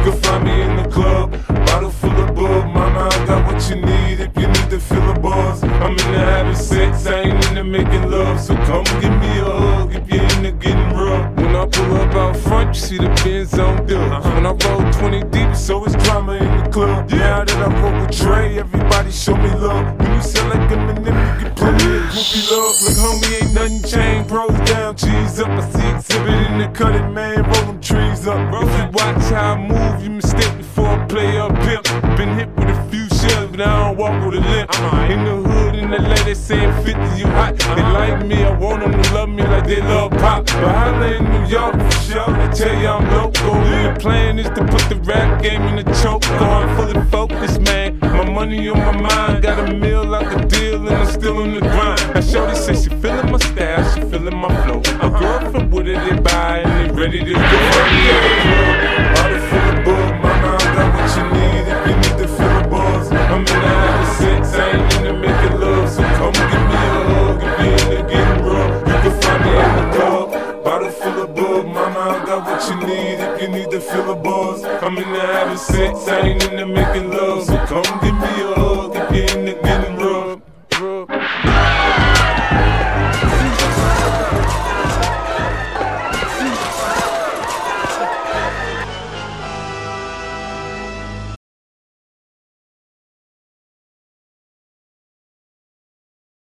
can find me in the club, bottle full of bub. Mama, I got what you need if you need to fill the bars. I'm into having sex, I ain't into making love. So come give me a hug if you're into getting rough. When I pull up out front, you see the Benz on dubs. When I roll 20 deep, so it's drama in the club. Now that I roll with Dre, everybody show me love. When you sell like Eminem, you get plenty of groupie love. Look, homie, ain't nothing changed. Bros down, cheese up. I see exhibit in the cutting, man. Roll them trees up. If you watch how I move, you mistake me for a player pimp. Been hit with a few shells, but I don't walk with a limp. In the hood, in LA, they saying 50, you hot. They like me, I want them to love me like they love pop. But holla in New York for sure, they tell you I'm local. The plan is to put the rap game in the choke. I'm fully focused, man. My money on my mind, got a meal out the deal, and I'm still on the grind. Now shorty say she feeling my style, she feeling my flow. A girlfriend with it, they buy, and they ready to go. Bottle full of bug, mama, I got what you need if you need to fill the bars. I'm into having sex, I ain't into making love. So come give me a hug if you're into getting rough. You can find me in the club, bottle full of bug, mama, I got what you need if you need to fill the bars. I'm into having sex, I ain't into making love. So come give me